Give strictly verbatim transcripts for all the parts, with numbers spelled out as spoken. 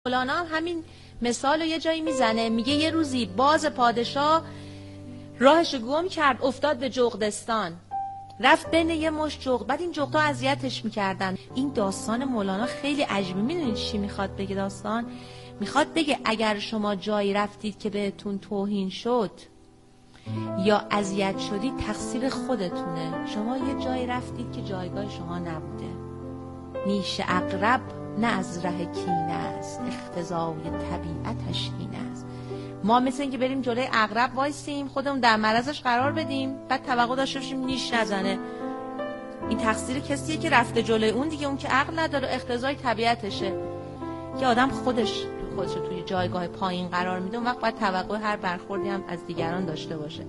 مولانا هم همین مثال رو یه جایی میزنه، میگه یه روزی باز پادشاه راهش گم کرد، افتاد به جغدستان، رفت بین یه مش جغد، بعد این جغدها اذیتش میکردن. این داستان مولانا خیلی عجیبه. میدونید چی میخواد بگه داستان؟ میخواد بگه اگر شما جایی رفتید که بهتون توهین شد یا اذیت شدید، تقصیر خودتونه. شما یه جایی رفتید که جایگاه شما نبوده. نیش عقرب نه از ره کینه است، اختزای طبیعتش این است. ما مثل این که بریم جلوی عقرب وایسیم، خودمون در معرضش قرار بدیم، بعد توقع داشته باشیم نیش نزنه. این تقصیر کسیه که رفته جلوی اون دیگه، اون که عقل نداره، اختزای طبیعتشه. که آدم خودش خودش رو توی جایگاه پایین قرار میده، اون وقت باید توقع هر برخوردی هم از دیگران داشته باشه.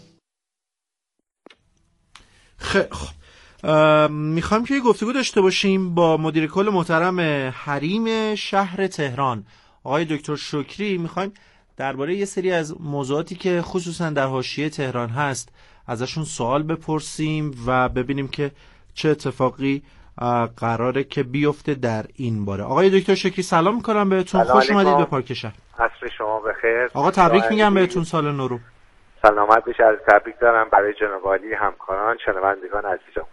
خیلی خب، میخوایم که یه گفتگو داشته باشیم با مدیر کل محترم حریم شهر تهران، آقای دکتر شکری. میخوایم درباره یه سری از موضوعاتی که خصوصا در حاشیه تهران هست ازشون سوال بپرسیم و ببینیم که چه اتفاقی قراره که بیفته در این باره. آقای دکتر شکری سلام میکنم بهتون، خوش اومدید به پارک شهر. عصر شما بخیر. آقا تبریک میگم بهتون سال نو رو. سلامت بشه. از تبریک دارم برای جناب عالی، همکاران، شنوندگان عزیزم.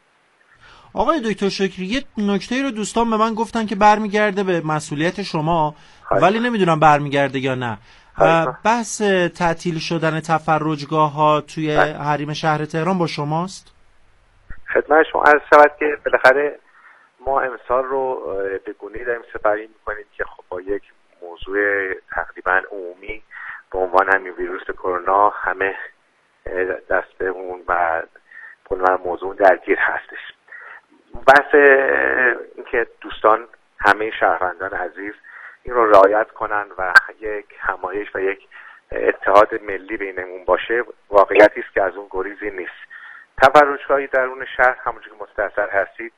آقای دکتر شکری، یه نکته رو دوستان به من گفتن که برمیگرده به مسئولیت شما، خواهی. ولی نمیدونم برمیگرده یا نه. بحث تعطیل شدن تفرجگاه ها توی حریم شهر تهران با شماست؟ خدمت شما عرض شود که بالاخره ما امسال رو به گونه‌ای داریم سپری می‌کنیم که خب با یک موضوع تقریبا عمومی به عنوان همین ویروس کرونا همه دست اون و کلا موضوع درگیر هستش. بحث اینکه دوستان همه شهروندان عزیز این رو رعایت کنن و یک همایش و یک اتحاد ملی بینمون باشه، واقعیتی است که از اون گریزی نیست. تفرجگاهی درون شهر همونجوری که مستحضر هستید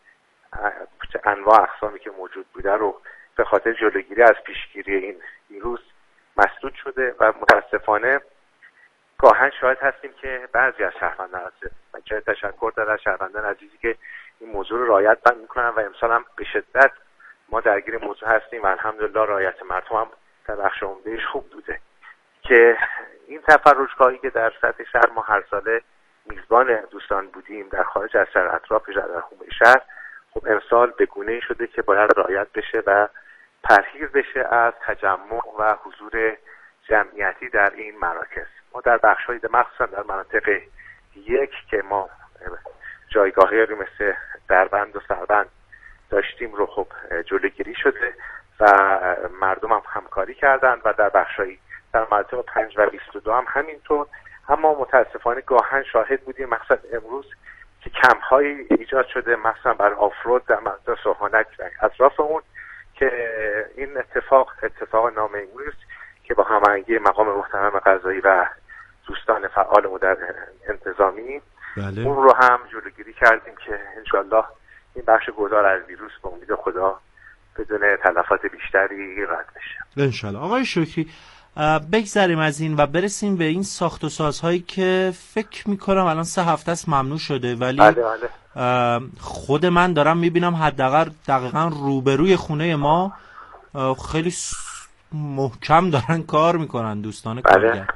انواع اقسامی که موجود بوده رو به خاطر جلوگیری از پیشگیری این ویروس مسدود شده و متاسفانه گاهن شاهد هستیم که بعضی از شهروندان عزیز من چه تشکر دارم از شهروندان عزیزی که این موضوع رو رعایت میکنن و امسال هم به شدت ما درگیر موضوع هستیم و الحمدلله رعایت مردم هم در بخش عمدهش خوب بوده. که این تفرجگاهی که در سطح شهر ما هر ساله میزبان دوستان بودیم در خارج از شهر، اطراف شهر، در حومه شهر، خب امسال به گونه‌ای شده که باید رعایت بشه و پرهیز بشه از تجمع و حضور جمعیتی در این مراکز. ما در بخش‌های مخصوصا در مناطق یک که ما جایگاهی رو مثل دربند و سربند داشتیم رو خب جلوگیری شده و مردم هم همکاری کردند و در بخش‌های در مناطق پنج و بیست و دو هم همینطور. اما متاسفانه گاهن شاهد بودیم مخصوصا امروز که کمپ‌هایی ایجاد شده مثلا بر آفرود در مناطق سوهانک و اطراف اون که این اتفاق اتفاق نامیمونی است که با هماهنگی مقام محترم قضایی و دوستان فعال در انتظامی بله. اون رو هم جلوگیری کردیم که انشالله این بخش گذار از ویروس به امید خدا بدون تلفات بیشتری رد بشه انشالله. آقای شکری بگذریم از این و برسیم به این ساخت و سازهایی که فکر میکنم الان سه هفته است ممنوع شده، ولی بله بله. خود من دارم میبینم حداقل دقیقاً روبروی خونه ما خیلی محکم دارن کار میکنن دوستان کارگر. بله.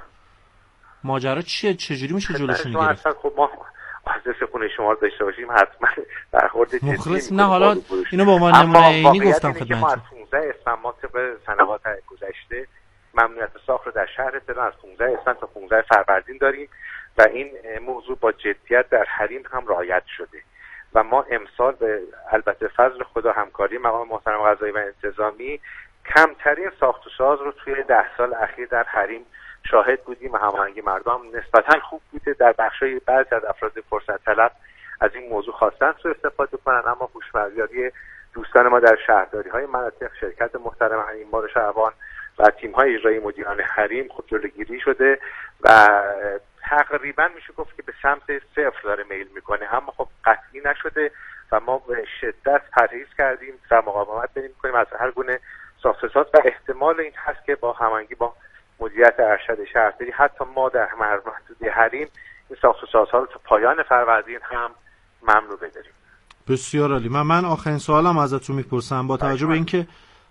ماجرا چیه؟ چجوری میشه جلوشون گرفت؟ خب ما آدرس خونه شما رو داشته باشیم حتما برخورد جدی مخلص نه حالا اینو با ما نمونه عینی گفتم خدمتتون. ما از پانزده اسفند ما طبق سنوات گذشته ممنوعیت ساخت رو در شهر تهران از پانزده اسفند تا پانزده فروردین داریم و این موضوع با جدیت در حریم هم رعایت شده و ما امسال به البته فضل خدا همکاری مقام محترم قضایی و انتظامی کمترین ساخت و ساز رو توی ده سال اخیر در حریم شاهد بودیم و هماهنگی مردم نسبتا خوب بوده. در بخشای بعضی از افراد فرصت طلب از این موضوع خواستن سوء استفاده کنن، اما هوشمندی دوستان ما در شهرداری‌های مناطق، شرکت محترم حریم بار شعبان و تیم‌های اجرایی مدیران حریم خود جلوگیری شده و تقریبا میشه گفت که به سمت صفر داره میل میکنه، اما خب قطعی نشده و ما به شدت پرهیز کردیم و مقاومت داریم میکنیم از هر گونه ساخت‌وساز و احتمال این هست که با هماهنگی با مدیریت ارشد شهرداری حتی ما در محدوده حریم این ساخت‌وسازها رو تا پایان فروردین هم ممنوع بداریم. بسیار عالی. من من آخرین سوالم ازتون میپرسم با توجه به اینکه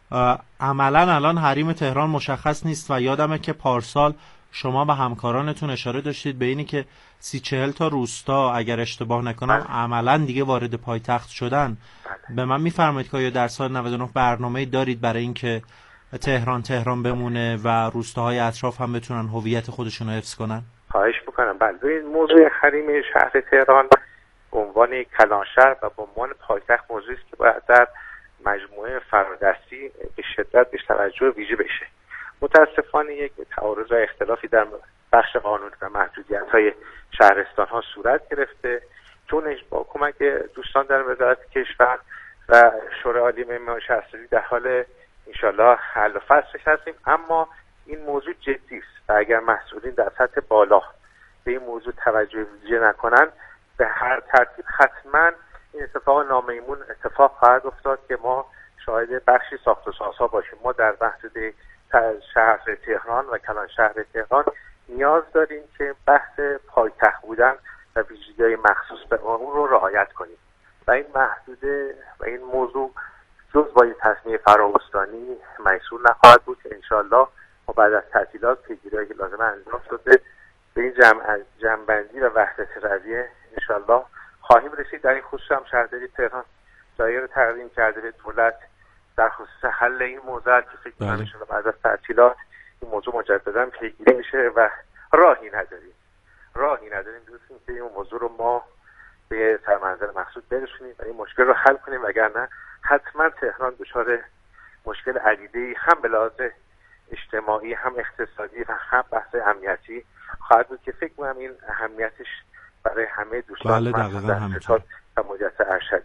عملا الان حریم تهران مشخص نیست و یادمه که پارسال شما و همکارانتون اشاره داشتید به اینی که سی چهل تا روستا اگر اشتباه نکنم عملا دیگه وارد پایتخت شدن. به من میفرمایید که آیا در سال نود و نه برنامه‌ای دارید برای اینکه تهران تهران بمونه و روستاهای اطراف هم بتونن هویت خودشون رو حفظ کنن؟ خواهش میکنم. بله، این موضوع حریم شهر تهران به عنوان کلانشهر و به عنوان پایتخت موضوعی است که باید در مجموعه فرادستی به شدت بهش توجه ویژه بشه. متاسفانه یک تعارض و اختلافی در بخش قانون و محدودیت‌های شهرستان‌ها صورت گرفته. چونش با کمک دوستان در وزارت کشور و شورای عالی معماری شهرسازی در حال انشالله حل و فصلش هستیم، اما این موضوع جدی است و اگر مسئولین در سطح بالا به این موضوع توجه ویژه نکنن به هر ترتیب حتما این اتفاق نامیمون اتفاق خواهد افتاد که ما شاهد بخشی ساخت و سازها باشیم. ما در محدوده شهر تهران و کلان شهر تهران نیاز داریم که بحث پایتخت بودن و ویژگی‌های مخصوص به اون رو رعایت کنیم و این محدوده و این موضوع جز با این تصمیم فرااستانی محصول نخواهد بود که انشالله ما بعد از تعطیلات پیگیری‌هایی که لازمه انجام شده به این جمع جمع‌بندی و وحدت رویه انشالله خواهیم رسید. در این خصوص هم شهرداری تهران دایره رو تقدیم کرده به دولت در خصوص حل این موضوع که فکر کنم انشالله بعد از تعطیلات این موضوع مجددا پیگیری میشه و راهی نداریم راهی نداریم دوستیم که این موضوع رو ما به سرمنزل مقصود برسونیم و این مشکل رو حل کنیم، وگرنه حتما تهران دچار مشکل عدیده‌ای هم به لحاظ اجتماعی هم اقتصادی و هم بحث امنیتی خواهد بود که فکر کنم این اهمیتش برای همه دوستان بله دقیقاً همینطور و مدیریت ارشد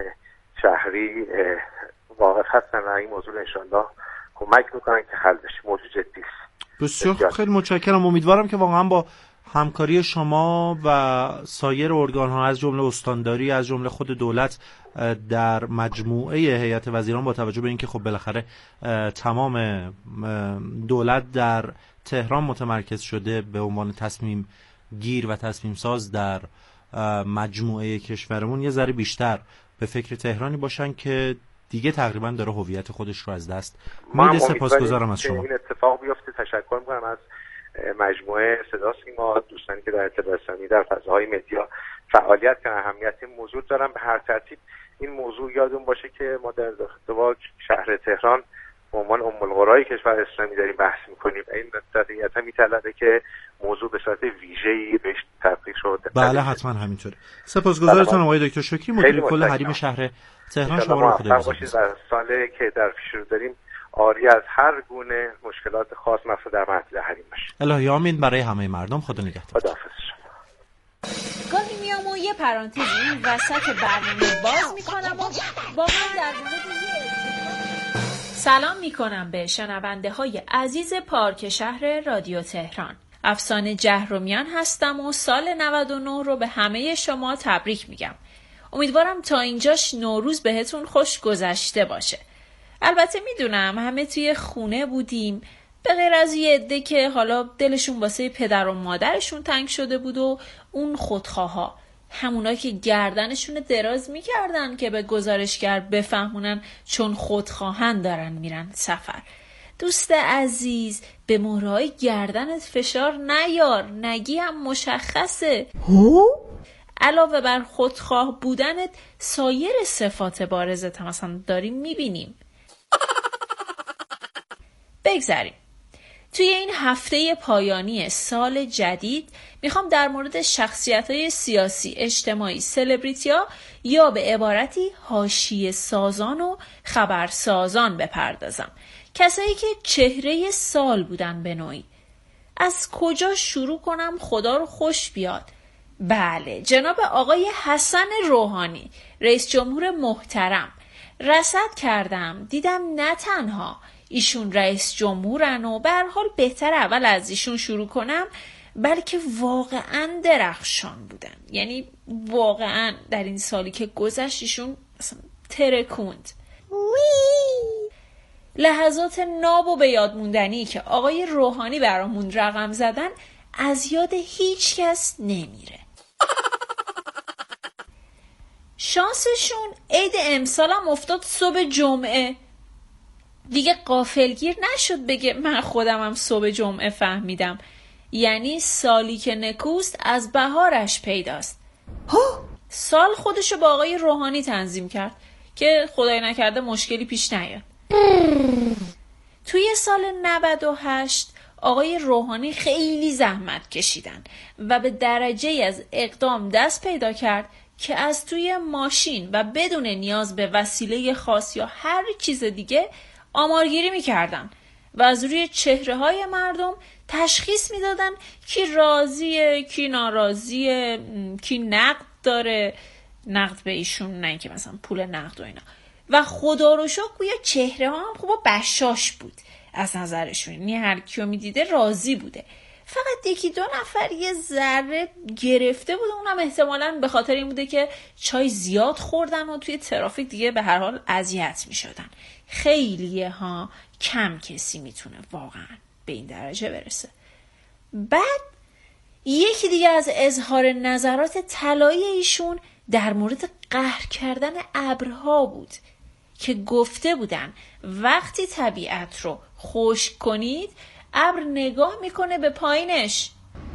شهری واقف هستن و این موضوع انشالله کمک میکنن که حل بشه. موضوع جدی است. بسیار خیلی متشکرم. امیدوارم که واقعا با همکاری شما و سایر ارگان‌ها از جمله استانداری از جمله خود دولت در مجموعه هیئت وزیران با توجه به اینکه خب بالاخره تمام دولت در تهران متمرکز شده به عنوان تصمیم گیر و تصمیم ساز در مجموعه کشورمون یه ذره بیشتر به فکر تهرانی باشن که دیگه تقریبا داره هویت خودش رو از دست میده. سپاسگزارم از شما. این اتفاق بیفته. تشکر می‌کنم از مجموعه صدا سیما، دوستانی که در اطلاع رسانی در فضاهای مدیا فعالیت کردن، اهمیت این موضوع دارن. به هر ترتیب این موضوع یادون باشه که ما در ارتباط شهر تهران به عنوان ام القرای کشور اسلامی داریم بحث می‌کنیم. این طبیعتا می‌طلبه که موضوع به صورت ویژه‌ای بهش تطبیق شده. بله حتما همینطوره. سپاسگزارتون آقای دکتر شکری، مدیر کل حریم شهر تهران. شما رو خدا باشید. در سالی که در پیش رو داریم آری از هر گونه مشکلات خاص مخصوص در محدوده حریم باشه. الهی آمین برای همه مردم. خدا نگهدار. خداحافظ. گاهی میام و یه پرانتزی وسط برنامه باز میکنم و با من در مورد سلام میکنم به شنونده های عزیز پارک شهر رادیو تهران. افسانه جهرمیان هستم و سال نود و نه رو به همه شما تبریک میگم. امیدوارم تا اینجاش نوروز بهتون خوش گذشته باشه. البته میدونم همه توی خونه بودیم به غیر از یه عده که حالا دلشون واسه پدر و مادرشون تنگ شده بود و اون خودخواها، همونا که گردنشون دراز میکردن که به گزارشگر بفهمونن چون خودخواهن دارن میرن سفر. دوست عزیز به مهرهای گردنت فشار نیار، نگی هم مشخصه. هو؟ علاوه بر خودخواه بودنت سایر صفات بارزت هم مثلا داریم میبینیم. بگذاریم. توی این هفته پایانی سال جدید میخوام در مورد شخصیت‌های سیاسی، اجتماعی، سلبریتی‌ها یا به عبارتی حاشیه سازان و خبرسازان بپردازم. کسایی که چهره سال بودن به نوعی. از کجا شروع کنم خدا رو خوش بیاد؟ بله، جناب آقای حسن روحانی، رئیس جمهور محترم. رصد کردم دیدم نه تنها ایشون رئیس جمهورن و به هر حال بهتر اول از ایشون شروع کنم، بلکه واقعا درخشان بودن. یعنی واقعا در این سالی که گذشت ایشون ترکوند. لحظات ناب و به یاد موندنی که آقای روحانی برامون رقم زدن از یاد هیچ کس نمیره. شانسشون عید امسال هم افتاد صبح جمعه. دیگه غافلگیر نشد بگه من خودمم صبح جمعه فهمیدم. یعنی سالی که نکوست از بهارش پیداست. سال خودشو با آقای روحانی تنظیم کرد که خدای نکرده مشکلی پیش نیاد. توی سال نود و هشت آقای روحانی خیلی زحمت کشیدن و به درجه از اقدام دست پیدا کرد که از توی ماشین و بدون نیاز به وسیله خاص یا هر چیز دیگه آمارگیری میکردن و از روی چهره های مردم تشخیص میدادن کی راضیه، کی ناراضیه، کی نقد داره، نقد به ایشون، نه که مثلا پول نقد و اینا. و خدا رو شکر گویا چهره ها هم خوب و بشاش بود از نظرشون، یعنی هر کیو میدیده راضی بوده. فقط یکی دو نفر یه ذره گرفته بود، اونم احتمالاً به خاطر این بوده که چای زیاد خوردن و توی ترافیک دیگه به هر حال اذیت میشدن. خیلیه ها، کم کسی میتونه واقعا به این درجه برسه. بعد یکی دیگه از اظهار نظرات طلایی ایشون در مورد قهر کردن ابرها بود که گفته بودن وقتی طبیعت رو خشک کنید ابر نگاه میکنه به پایینش،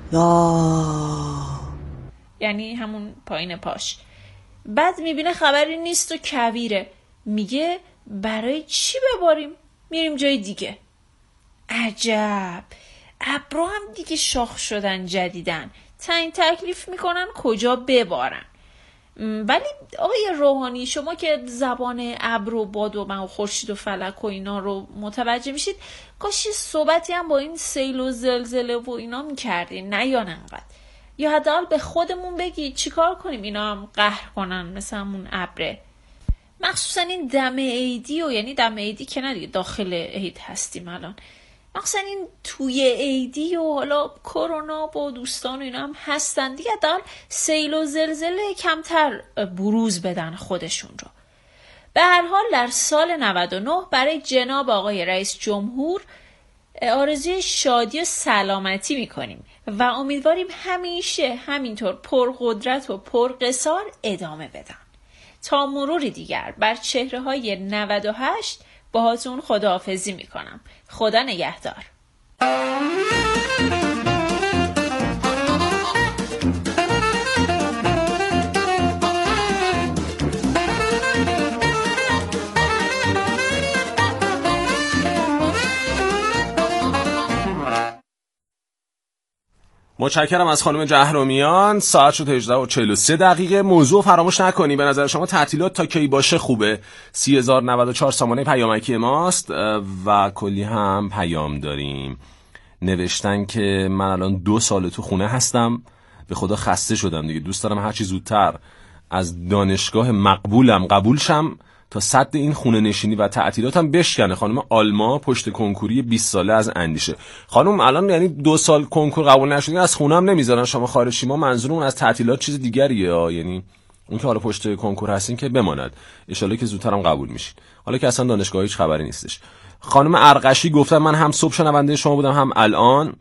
یعنی همون پایین پاش. بعد میبینه خبری نیست و کویره، میگه برای چی بباریم، میریم جای دیگه. عجب، ابرها هم دیگه شاخ شدن جدیدن، تعیین تکلیف میکنن کجا ببارن. ولی آقای روحانی شما که زبان ابر و باد و من و خورشید و فلک و اینا رو متوجه میشید، کاش صحبتی هم با این سیل و زلزله و اینا میکردین، نه یا نقد، یا حداقل به خودمون بگید چیکار کنیم اینا هم قهر کنن مثل همون ابره. مخصوصا این دم عیدی و یعنی دم عیدی که نه دیگه داخل عید هستیم الان، مخصوصا این توی عیدی و حالا کرونا و دوستان و اینا هم هستن دیگه، حداقل سیل و زلزله کمتر بروز بدن خودشون رو. به هر حال در سال نود و نه برای جناب آقای رئیس جمهور آرزوی شادی و سلامتی میکنیم و امیدواریم همیشه همینطور پرقدرت و پرقصار ادامه بدن. تا مروری دیگر بر چهره های نود و هشت باهاتون خداحافظی میکنم. خدا نگهدار. متشکرم از خانم جهرومیان. ساعت شد هجده و چهل و سه دقیقه. موضوع فراموش نکنی، به نظر شما تعطیلات تا کی باشه خوبه؟ سی هزار و نود و چهار سامانه پیامکی ماست و کلی هم پیام داریم. نوشتن که من الان دو سال تو خونه هستم، به خدا خسته شدم دیگه، دوست دارم هرچی زودتر از دانشگاه مقبولم قبول شم تا سد این خونه نشینی و تعطیلاتم بشکنه. خانم آلما پشت کنکوری بیست ساله از اندیشه. خانم الان یعنی دو سال کنکور قبول نشدین از خونه هم نمیذارن شما خارجی. ما منظورمون از تعطیلات چیز دیگریه، یعنی اون که حالا پشت کنکور هستین که بماند، ان شاءالله که زودتر هم قبول میشین، حالا که اصلا دانشگاه هیچ خبری نیستش. خانم ارقشی گفتن من هم صبح شنونده شما بودم هم الان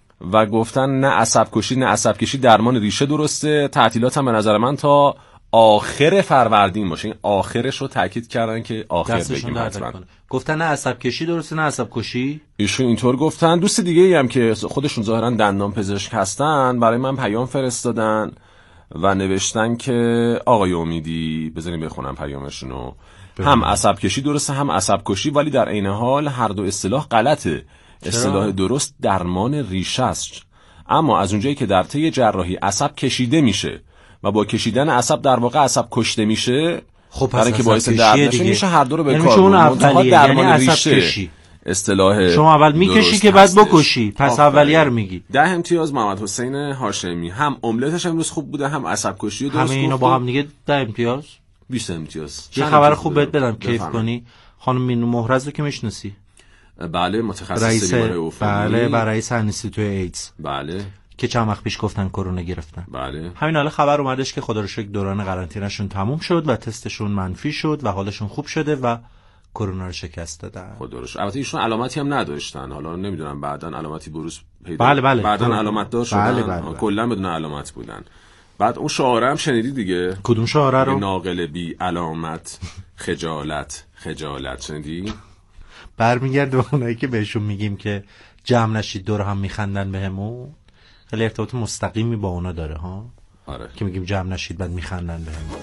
و گفتن نه عصب کشی نه عصب کشی درمان ریشه درسته. تعطیلات هم به نظر من تا آخر فروردین باشه. این آخرش رو تاکید کردن که آخر بگیم حتما. گفتن نه عصب کشی درسته نه عصب کشی. ایشون اینطور گفتن. دوست دیگه ای هم که خودشون ظاهرا دندان پزشک هستن برای من پیام فرستادن و نوشتن که آقای امیدی، بذاریم بخونم پیامشونو، هم عصب کشی درسته هم عصب کشی، ولی در عین حال هر دو اصطلاح غلطه. اصطلاح درست درمان ریشه است، اما از اونجایی که در طی جراحی عصب کشیده میشه و با کشیدن عصب در واقع عصب کشته میشه، خب پس که باعث درد نشه، میشه هر دو رو به یعنی کار برد. درمان یعنی ریشه کشی. اصطلاح شما اول میکشی که بعد بکشی، پس اولیه رو میگی. ده امتیاز محمد حسین هاشمی. هم املتش امروز خوب بوده هم عصب کشی رو درست گفت. همه اینا با هم دیگه ده امتیاز. بیست امتیاز. یه خبر خوب بهت بدم کیف کنی. خانم مینو مهرز رو که میشناسی؟ بله، متخصص بیماری عفونی. بله، و رئیس انستیتوی ایدز. بله. که چند وقت پیش گفتن کرونا گرفتن. بله. همین حالا خبر اومدش که خدا رو شکر دوران قرنطینه‌شون تموم شد و تستشون منفی شد و حالشون خوب شده و کرونا رو شکست دادن. خدا رو شکر. البته ایشون علامتی هم نداشتن، حالا نمیدونم بعدن علامتی بروز پیدا. بله بله. بعدن علامت دار شدن. بله بله بله. کلا بدون علامت بودن. بعد اون شعاره هم شنیدی دیگه؟ کدوم شعاره رو؟ ناقل بی علامت خجالت خجالت شنیدی؟ برمیگرده به اونایی که بهشون میگیم که جمع نشید دور هم میخندن بهمون. خیلی ارتباط مستقیمی با اونا داره ها. آره. که میگیم جمع نشید بعد میخندن بهمون.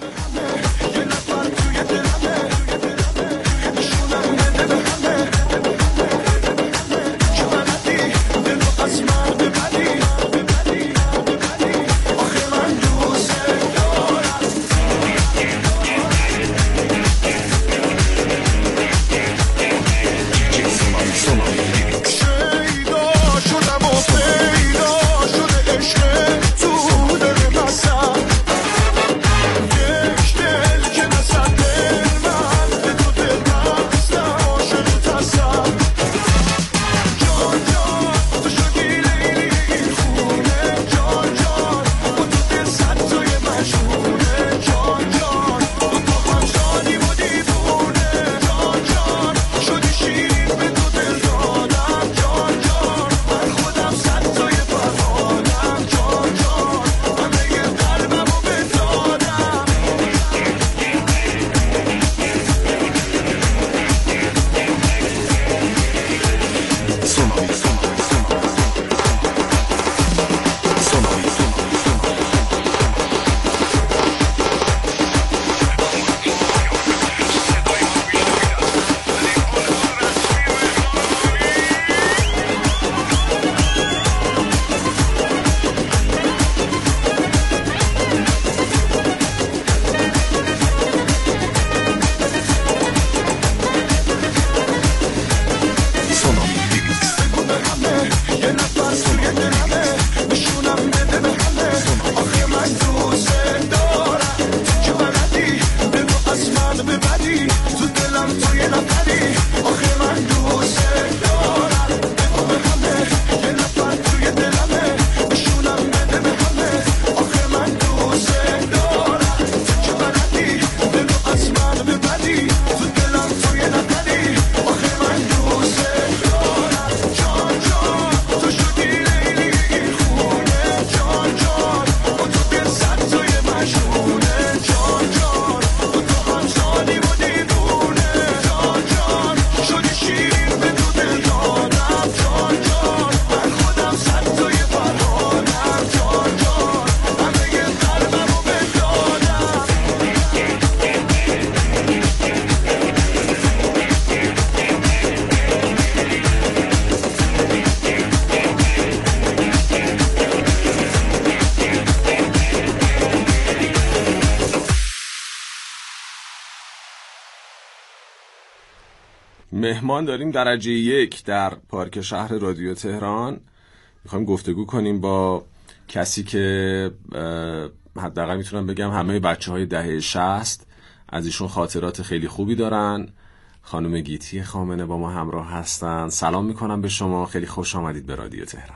مهمان داریم درجه یک در پارک شهر رادیو تهران. میخوایم گفتگو کنیم با کسی که حداقل میتونم بگم همه بچه های دهه شصت از ایشون خاطرات خیلی خوبی دارن. خانم گیتی خامنه با ما همراه هستن. سلام میکنم به شما، خیلی خوش آمدید به رادیو تهران.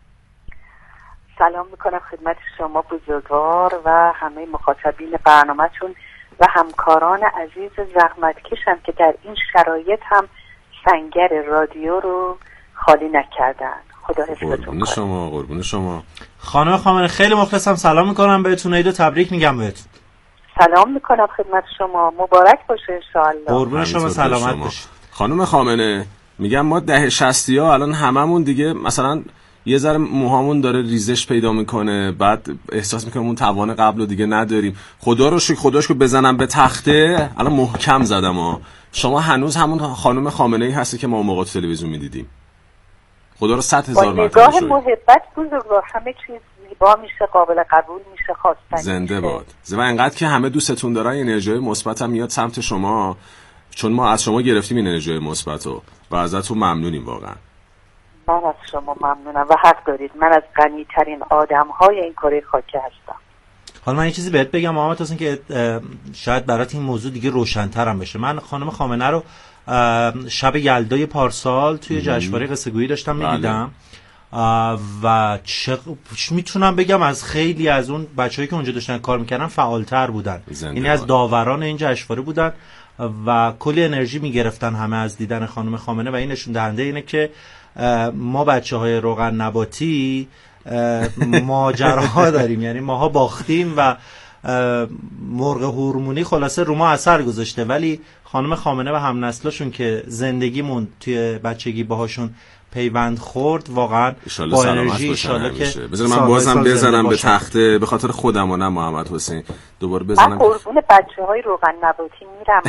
سلام میکنم خدمت شما بزرگوار و همه مخاطبین برنامه‌تون و همکاران عزیز زحمتکشم که در این شرایط هم سنگر رادیو رو خالی نکردن. خدا حفظتون کنه. قربون شما، قربون شما. خانم خامنه خیلی مخلصم، سلام میکنم بهتون، عید و تبریک میگم بهتون. سلام میکنم خدمت شما، مبارک باشه انشاءالله. قربون شما، سلامت باشید. خانم خامنه میگم ما ده شصتی ها الان هممون دیگه مثلا یه ذره موهامون داره ریزش پیدا میکنه، بعد احساس میکنم اون توان قبل رو دیگه نداریم. خدا رو شکر، خداش که بزنم به تخته الان محکم زدم ها. شما هنوز همون خانم خامنه‌ای هستی که ما موقع تو تلویزیون میدیدیم. خدا رو صد هزار مرتبه با نگاه محبت بزرگوار همه چیز زیبا میشه، قابل قبول میشه، خواستنی زنده باد. و اینقدر که همه دوستتون دارن انرژی مثبت هم میاد سمت شما، چون ما از شما گرفتیم این انرژی مثبتو و ازتون ممنونیم واقعا. من از شما ممنونم و حق دارید. من از غنی ترین آدم های این کره خاکی هستم. حالا من یه چیزی بهت بگم محمد حسین که شاید برات این موضوع دیگه روشن‌تر هم بشه. من خانم خامنه رو شب یلدای پارسال توی جشنواره قصه گویی داشتم می‌دیدم و چه میتونم بگم از خیلی از اون بچه‌هایی که اونجا داشتن کار می‌کردن فعال‌تر بودن. یعنی از داوران این جشنواره بودن و کلی انرژی می‌گرفتن همه از دیدن خانم خامنه و این نشون دهنده اینه که ما بچه‌های روغن نباتی ماجراها داریم، یعنی ماها باختیم و مرغ هورمونی خلاصه رو ما اثر گذاشته، ولی خانم خامنه و هم نسلشون که زندگیمون توی بچگی باهاشون پیوند خورد واقعا با انرژی. انشالله که بذار من بازم بزنم به تخته به خاطر خودم و نه محمد حسین دوباره بزنم. من قربون بچه‌های روغن نباتی میرم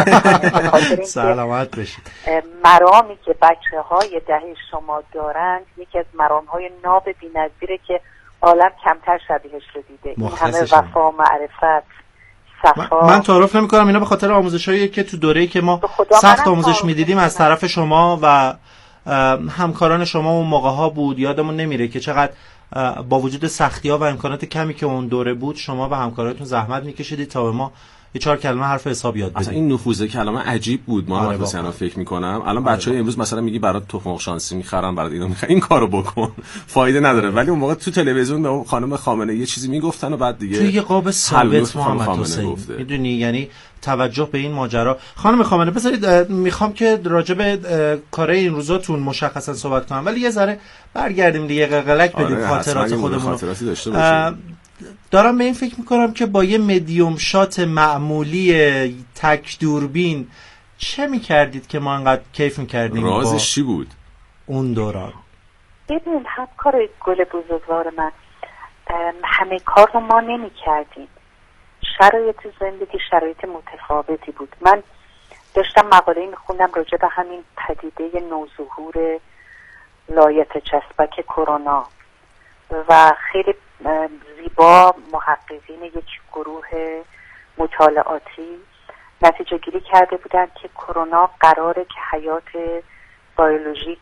اول. سلامت بشید. مرامی که بچه‌های دهه شما دارند یکی از مرام‌های ناب بی‌نظیره که عالم کمتر شبیهش رو دیده. این همه وفا، معرفت، صفا. من تعارف نمی‌کنم اینا به خاطر آموزشایی که تو دوره‌ای که ما سخت آموزش می‌دیدیم از طرف شما و همکاران شما اون موقع ها بود. یادمون نمیره که چقدر با وجود سختی ها و امکانات کمی که اون دوره بود شما و همکاراتون زحمت میکشیدید تا به ما یه چهار کلمه حرف حساب یاد بدید. اصلا این نفوذ کلمه عجیب بود. ما آره مثلا فکر میکنم الان بچهای امروز مثلا میگی برات تخم شانسی میخرن، برات اینو میخرن، این کارو بکن فایده نداره. ولی اون موقع تو تلویزیون به خانم خامنه یه چیزی میگفتن و بعد دیگه تو یه قاب ثابت محمد حسین میدونی، یعنی توجه به این ماجرا. خانم خامنه بذارید میخوام که راجع به کارهای این روزاتون مشخصا صحبت کنم، ولی یه ذره برگردیم دیگه قلقلک بدیم آره خاطرات خودمون رو. دارم به این فکر میکنم که با یه مدیوم شات معمولی تک دوربین چه میکردید که ما انقدر کیف میکردیم؟ رازش چی بود اون دوران؟ ببین همکار گل بزرگوار من، همه کار رو ما نمیکردیم. شرایط زندگی شرایط متفاوتی بود. من داشتم مقاله میخوندم راجع به همین پدیده نوظهور لایت چسبک کرونا و خیلی زیبا محققین یک گروه مطالعاتی نتیجه گیری کرده بودن که کرونا قراره که حیات بیولوژیک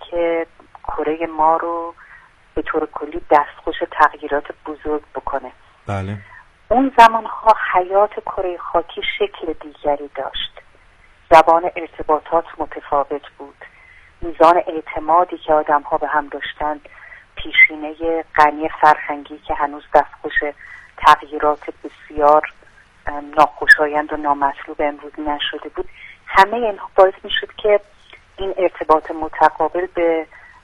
کره ما رو به طور کلی دستخوش تغییرات بزرگ بکنه. بله. اون زمانها حیات کره خاکی شکل دیگری داشت. زبان ارتباطات متفاوت بود. میزان اعتمادی که آدم‌ها به هم داشتن، پیشینه غنی فرهنگی که هنوز دستخوش تغییرات بسیار ناخوشایند و نامطلوب امروز نشده بود، همه اینها باعث میشد که این ارتباط متقابل به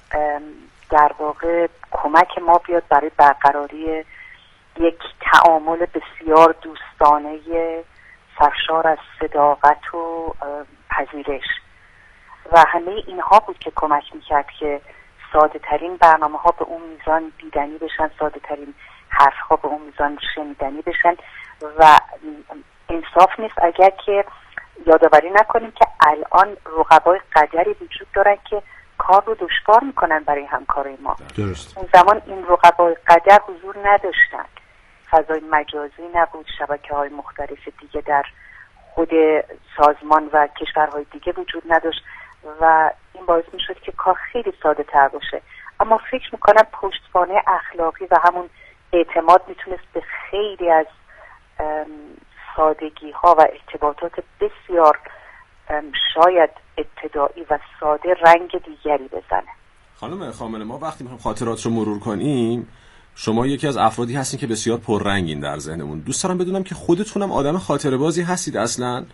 در واقع کمک ما بیاد برای برقراری یک تعامل بسیار دوستانه سرشار از صداقت و پذیرش و همه اینها بود که کمک میکرد که ساده ترین برنامه ها به اون میزان دیدنی بشن، ساده ترین حرف ها به اون میزان شنیدنی بشن و انصاف نیست اگر که یادآوری نکنیم که الان رقبای قدری وجود دارن که کار رو دشوار میکنن برای همکارای ما. درست. اون زمان این رقبای قدر حضور نداشتن، فضای مجازی نبود، شبکه های مختلف دیگه در خود سازمان و کشورهای دیگه وجود نداشت و این باعث می شد که کار خیلی ساده تر باشه. اما فکر میکنم پشتوانه اخلاقی و همون اعتماد میتونست به خیلی از سادگی ها و ارتباطات بسیار شاید ابتدایی و ساده رنگ دیگری بزنه. خانم خامنه، ما وقتی میخوایم خاطرات رو مرور کنیم، شما یکی از افرادی هستین که بسیار پررنگین در ذهنمون. دوست دارم بدونم که خودتونم آدم خاطره بازی هستید اصلا؟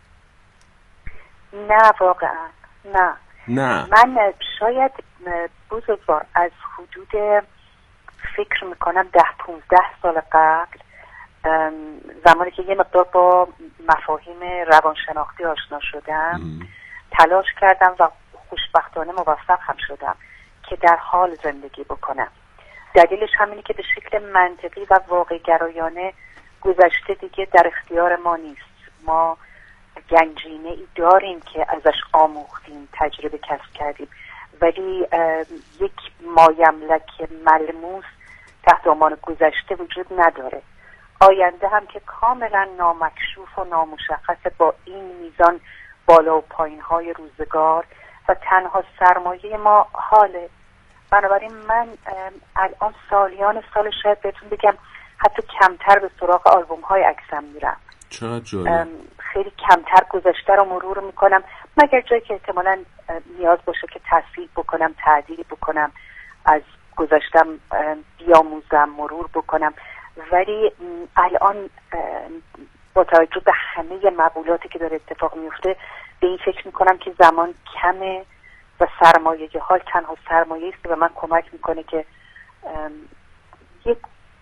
نه واقعا نه. نه. من شاید بزرگوار از حدود فکر میکنم ده پونزده سال قبل، زمانی که یه مقدار با مفاهیم روانشناختی آشنا شدم، ام. تلاش کردم و خوشبختانه موفق هم شدم که در حال زندگی بکنم. دلیلش همینه که به شکل منطقی و واقع گرایانه گذشته دیگه در اختیار ما نیست. ما گنجینه ای داریم که ازش آموختیم، تجربه کسب کردیم، ولی یک مایملک ملموس تحت عنوان گذشته وجود نداره. آینده هم که کاملا نامکشوف و نامشخص با این میزان بالا و پایین های روزگار و تنها سرمایه ما حاله. بنابراین من الان سالیان سال شاید بهتون بگم حتی کمتر به سراغ آلبوم های عکسم میرم. چقدر جالب. خیلی کمتر گذشته رو مرور میکنم، مگر جایی که احتمالاً نیاز باشه که تصحیح بکنم، تعدیل بکنم، از گذشتم بیاموزم، مرور بکنم. ولی الان با توجه به همه مبولاتی که داره اتفاق میفته به این فکر میکنم که زمان کمه و سرمایه حال تنها سرمایه است که به من کمک میکنه که یک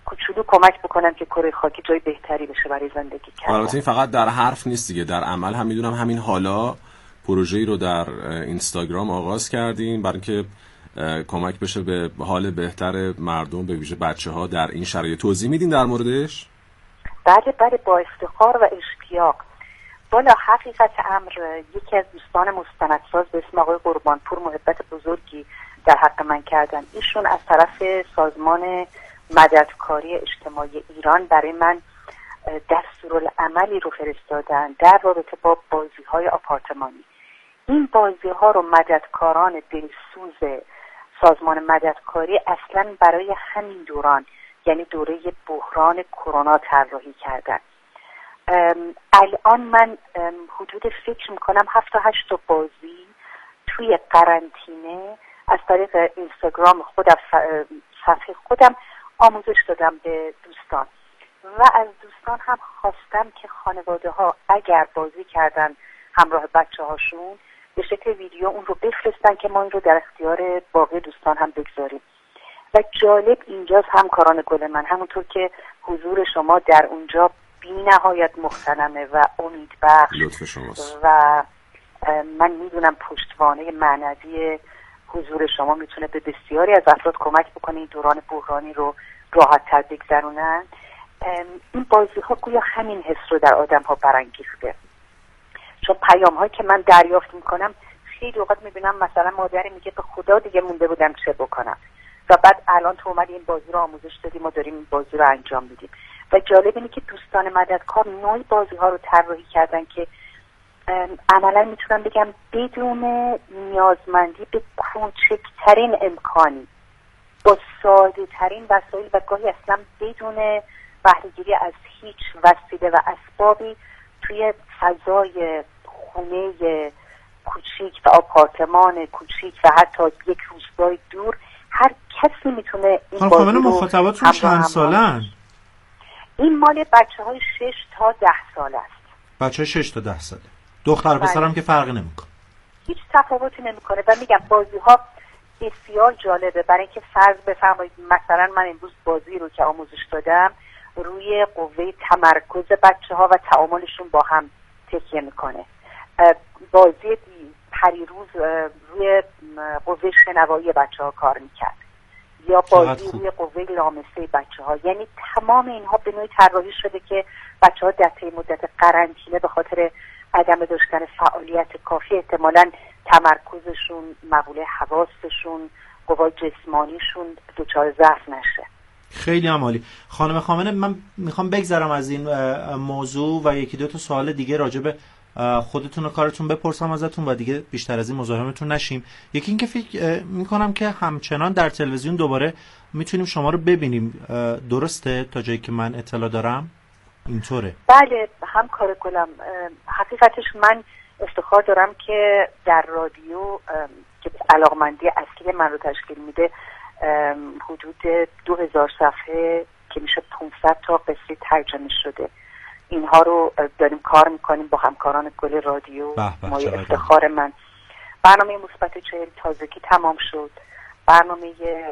کوچولو کمک بکنم که کره خاکی جای بهتری بشه برای زندگی کردن. البته این فقط در حرف نیست دیگه، در عمل هم میدونم همین حالا پروژه‌ای رو در اینستاگرام آغاز کردین برای اینکه کمک بشه به حال بهتر مردم، به ویژه بچه‌ها در این شرایط. توضیح میدین در موردش؟ بله بله، با افتخار و اشتیاق. والا حقیقت امر یکی از دوستان مستندساز به اسم آقای قربانپور محبت بزرگی در حق من کردن. ایشون از طرف سازمان مددکاری اجتماعی ایران برای من دستورالعملی رو فرستادن در رابطه با بازی‌های آپارتمانی. این بازی‌ها رو مددکاران دلسوز سازمان مددکاری اصلا برای همین دوران، یعنی دوره بحران کرونا طراحی کردن. الان من حدود فکر میکنم هفت تا هشت تا بازی توی قرنطینه از طریق اینستاگرام خودم، صفحه خودم آموزش دادم به دوستان و از دوستان هم خواستم که خانواده ها اگر بازی کردن همراه بچه هاشون به شکل ویدیو اون رو بفرستن که ما این رو در اختیار باقی دوستان هم بگذاریم. و جالب اینجاست همکاران گل من، همونطور که حضور شما در اونجا بی نهایت مختنمه و امیدبخش و من میدونم پشتوانه معنوی حضور شما میتونه به بسیاری از افراد کمک بکنه این دوران بحرانی رو راحت تر بگذرونن. این بازی ها گویا همین حس رو در آدم ها برانگیخته، چون پیام هایی که من دریافت میکنم خیلی اوقات میبینم مثلا مادری میگه به خدا دیگه مونده بودم چه بکنم و بعد الان تو اومدی این بازی رو آموزش دادی، ما داریم این بازی رو انجام میدیم. و جالب اینه که دوستان مددکار نوعی بازی ها رو طراحی کردن که عملا میتونم بگم بدون نیازمندی به کوچکترین امکانی با ساده ترین وسایل و گاهی اصلا بدون بهره‌گیری از هیچ وسیله و اسبابی توی فضای خونه کوچیک و آپارتمان کوچیک و حتی یک روستای دور هر کسی میتونه این بازی رو مخاطباتون چند سالن؟ این مال بچه های شش تا ده سال است. بچه های شش تا ده ساله. دختر پسرم که فرقی نمیکنه. هیچ تفاوتی نمیکنه و میگم بازی ها بسیار جالبه برای اینکه فرض بفرمایید مثلا من امروز بازی رو که آموزش دادم روی قوه تمرکز بچه ها و تعاملشون با هم تکیه میکنه. بازی پریروز روی قوه شنوایی بچه ها کار میکرد یا بازی روی قوه لامسه بچه ها. یعنی تمام اینها به نوعی طراحی شده که بچه ها در طی مدت قرنطینه به خاطر عدم داشتن فعالیت کافی احتمالاً تمرکزشون، مقوله حواسشون، قوای جسمانیشون دچار ضعف نشه. خیلی عالی. خانم خامنه، من میخوام بگذرم از این موضوع و یکی دو تا سوال دیگه راجع به خودتون و کارتون بپرسم ازتون و دیگه بیشتر از این مزاحمتون نشیم. یکی این که فکر میکنم که همچنان در تلویزیون دوباره میتونیم شما رو ببینیم، درسته تا جایی که من اطلاع دارم؟ اینطوره؟ بله همکار گلم، حقیقتش من افتخار دارم که در رادیو که علاقمندی اصلی من رو تشکیل میده حدود دو هزار صفحه که میشه پانصد تا قصه ترجمه شده، اینها رو داریم کار میکنیم با همکاران گل رادیو. مایه افتخار من. برنامه مثبت چهل تازگی تمام شد. برنامه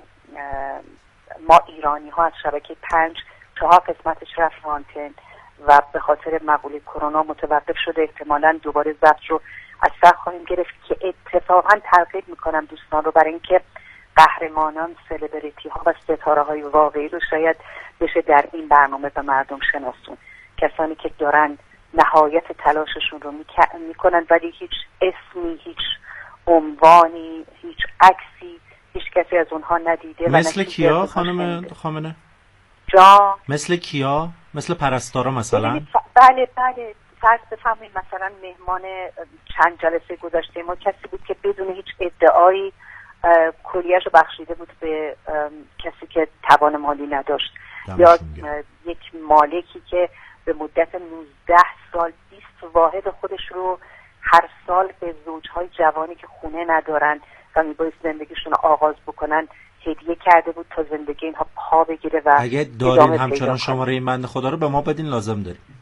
ما ایرانی ها از شبکه پنج چهار قسمتش رفت آنتن و به خاطر مقوله کرونا متوقف شده. احتمالاً دوباره ضبط رو از سر خواهیم گرفت که اتفاقاً ترغیب میکنم دوستان رو برای اینکه قهرمانان، سلبریتی ها و ستاره های واقعی رو شاید بشه در این برنامه به مردم شناسون. کسانی که دارن نهایت تلاششون رو میکنن ولی هیچ اسمی، هیچ عنوانی، هیچ عکسی هیچ کسی از اونها ندیده. مثل کیا خانم خامنه؟ جا مثل کیا؟ مثل پرستارا مثلا؟ بله بله. فرض بفهمید مثلا مهمان چند جلسه گذشته ما کسی بود که بدون هیچ ادعایی کلیه‌شو بخشیده بود به کسی که توان مالی نداشت، یا یک مالکی که به مدت نوزده سال بیست واحد خودش رو هر سال به زوجهای جوانی که خونه ندارن و میبایست زندگیشون رو آغاز بکنن هدیه کرده بود تا زندگی اینها پا بگیره. و اگه دارین همچنان شماره این بنده خدا رو به ما بدین، لازم داریم.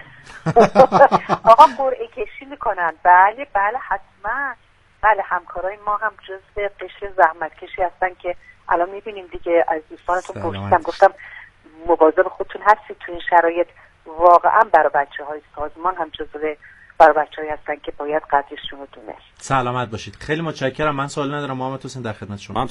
آقا قرعه کشی میکنن. بله بله حتما. بله همکارای ما هم جزو قشر زحمت کشی هستن که الان میبینیم دیگه. از دوستانتون پرسیدم گفتم مواظب خودتون هستید تو این شرایط. واقعا برای بچه های سازمان هم جزو برای بچه های هستن که باید قدرشون رو دونست. سلامت باشید. خیلی متشکرم. من سوال ندارم. محمد حسین در خدمت شما.